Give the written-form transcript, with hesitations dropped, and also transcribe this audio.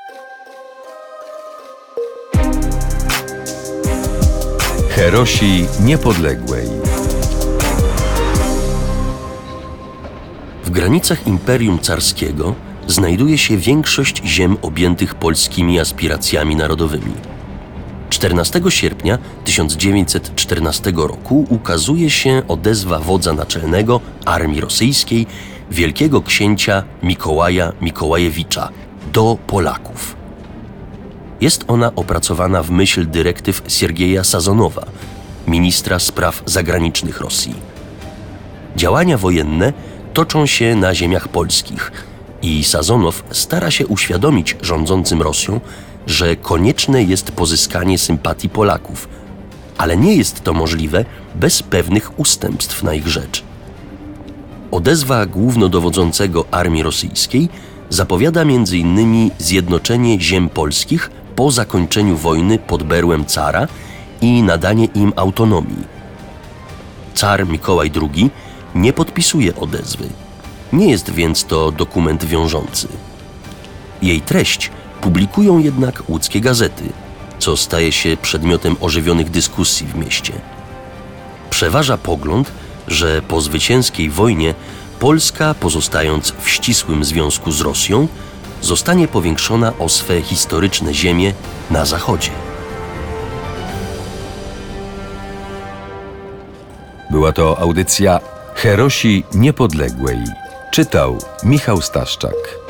Herosi Niepodległej. W granicach Imperium Carskiego znajduje się większość ziem objętych polskimi aspiracjami narodowymi. 14 sierpnia 1914 roku ukazuje się odezwa wodza naczelnego armii rosyjskiej, wielkiego księcia Mikołaja Mikołajewicza do Polaków. Jest ona opracowana w myśl dyrektyw Siergieja Sazonowa, ministra spraw zagranicznych Rosji. Działania wojenne toczą się na ziemiach polskich i Sazonow stara się uświadomić rządzącym Rosją, że konieczne jest pozyskanie sympatii Polaków, ale nie jest to możliwe bez pewnych ustępstw na ich rzecz. Odezwa głównodowodzącego armii rosyjskiej zapowiada m.in. zjednoczenie ziem polskich po zakończeniu wojny pod berłem cara i nadanie im autonomii. Car Mikołaj II nie podpisuje odezwy. Nie jest więc to dokument wiążący. Jej treść publikują jednak łódzkie gazety, co staje się przedmiotem ożywionych dyskusji w mieście. Przeważa pogląd, że po zwycięskiej wojnie Polska, pozostając w ścisłym związku z Rosją, zostanie powiększona o swe historyczne ziemie na zachodzie. Była to audycja Herosi Niepodległej. Czytał Michał Staszczak.